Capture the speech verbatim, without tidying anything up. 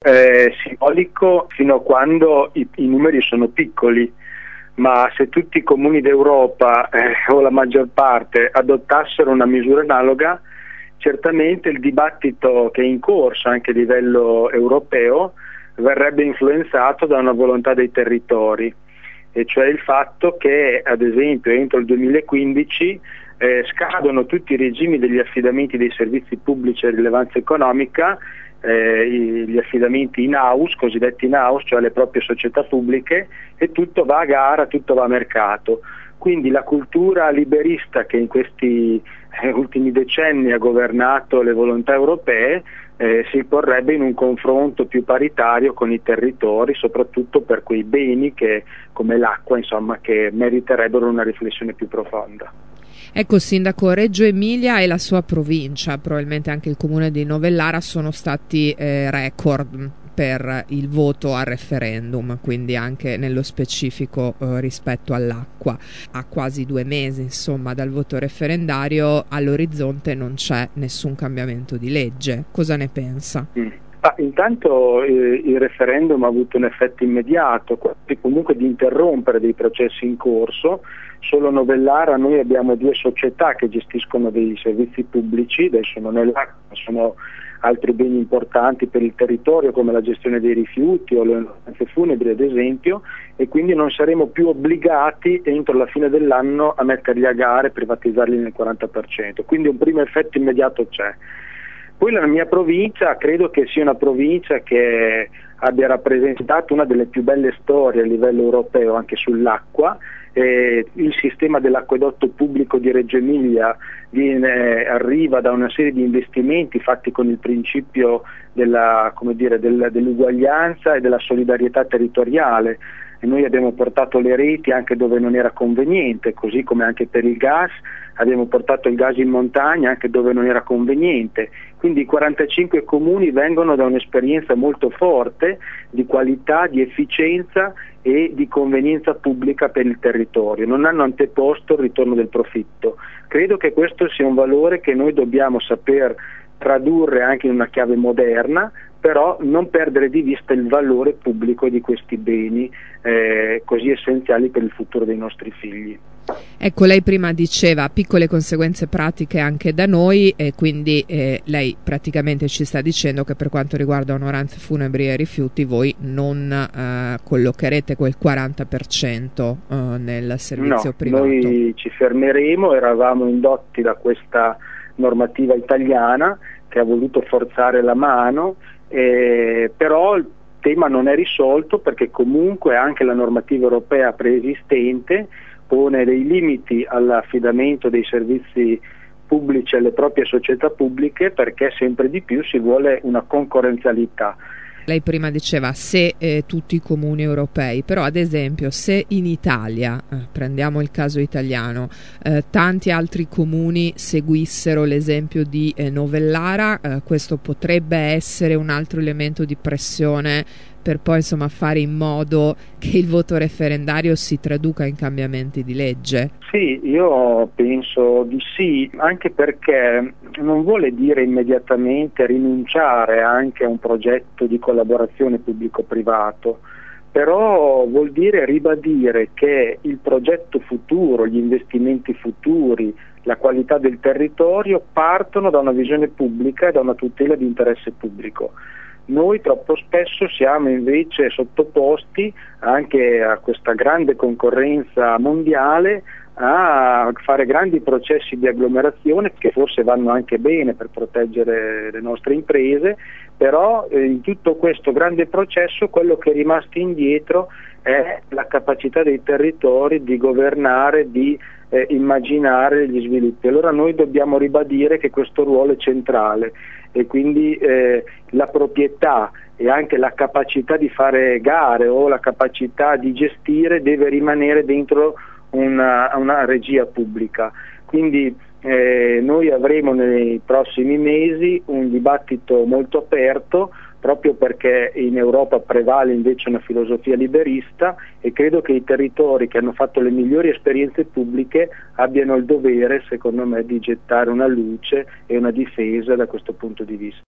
È simbolico fino a quando i, i numeri sono piccoli, ma se tutti i comuni d'Europa eh, o la maggior parte adottassero una misura analoga, certamente il dibattito che è in corso anche a livello europeo verrebbe influenzato da una volontà dei territori, e cioè il fatto che ad esempio entro il duemilaquindici eh, scadono tutti i regimi degli affidamenti dei servizi pubblici a rilevanza economica, eh, gli affidamenti in house, cosiddetti in house, cioè le proprie società pubbliche, e tutto va a gara, tutto va a mercato. Quindi la cultura liberista che in questi eh, ultimi decenni ha governato le volontà europee eh, si porrebbe in un confronto più paritario con i territori, soprattutto per quei beni che, come l'acqua, insomma, che meriterebbero una riflessione più profonda. Ecco, Sindaco, Reggio Emilia e la sua provincia, probabilmente anche il comune di Novellara, sono stati eh, record per il voto al referendum, quindi anche nello specifico eh, rispetto all'acqua. A quasi due mesi, insomma, dal voto referendario, all'orizzonte non c'è nessun cambiamento di legge. Cosa ne pensa? Mm. Ah, intanto eh, il referendum ha avuto un effetto immediato, comunque di interrompere dei processi in corso. Solo a Novellara noi abbiamo due società che gestiscono dei servizi pubblici, adesso non è l'acqua, sono altri beni importanti per il territorio come la gestione dei rifiuti o le ambulanze funebri ad esempio, e quindi non saremo più obbligati entro la fine dell'anno a metterli a gara e privatizzarli nel quaranta per cento, quindi un primo effetto immediato c'è. Poi la mia provincia credo che sia una provincia che abbia rappresentato una delle più belle storie a livello europeo anche sull'acqua. Eh, il sistema dell'acquedotto pubblico di Reggio Emilia viene, arriva da una serie di investimenti fatti con il principio della, come dire, del, dell'uguaglianza e della solidarietà territoriale, e noi abbiamo portato le reti anche dove non era conveniente, così come anche per il gas abbiamo portato il gas in montagna anche dove non era conveniente. Quindi i quarantacinque comuni vengono da un'esperienza molto forte di qualità, di efficienza e di convenienza pubblica per il territorio, non hanno anteposto il ritorno del profitto. Credo che questo sia un valore che noi dobbiamo saper tradurre anche in una chiave moderna, però non perdere di vista il valore pubblico di questi beni eh, così essenziali per il futuro dei nostri figli. Ecco, lei prima diceva piccole conseguenze pratiche anche da noi, e quindi eh, lei praticamente ci sta dicendo che per quanto riguarda onoranze funebri e rifiuti voi non eh, collocherete quel quaranta per cento eh, nel servizio no, privato. Noi ci fermeremo, eravamo indotti da questa normativa italiana che ha voluto forzare la mano, eh, però il tema non è risolto perché comunque anche la normativa europea preesistente pone dei limiti all'affidamento dei servizi pubblici alle proprie società pubbliche, perché sempre di più si vuole una concorrenzialità. Lei prima diceva se eh, tutti i comuni europei, però ad esempio se in Italia, eh, prendiamo il caso italiano, eh, tanti altri comuni seguissero l'esempio di eh, Novellara, eh, questo potrebbe essere un altro elemento di pressione per poi insomma fare in modo che il voto referendario si traduca in cambiamenti di legge? Sì, io penso di sì, anche perché non vuole dire immediatamente rinunciare anche a un progetto di collaborazione pubblico-privato, però vuol dire ribadire che il progetto futuro, gli investimenti futuri, la qualità del territorio partono da una visione pubblica e da una tutela di interesse pubblico. Noi troppo spesso siamo invece sottoposti anche a questa grande concorrenza mondiale a fare grandi processi di agglomerazione che forse vanno anche bene per proteggere le nostre imprese, però eh, in tutto questo grande processo quello che è rimasto indietro è la capacità dei territori di governare, di eh, immaginare gli sviluppi. Allora noi dobbiamo ribadire che questo ruolo è centrale, e quindi eh, la proprietà e anche la capacità di fare gare o la capacità di gestire deve rimanere dentro una, una regia pubblica. Quindi eh, noi avremo nei prossimi mesi un dibattito molto aperto, proprio perché in Europa prevale invece una filosofia liberista, e credo che i territori che hanno fatto le migliori esperienze pubbliche abbiano il dovere, secondo me, di gettare una luce e una difesa da questo punto di vista.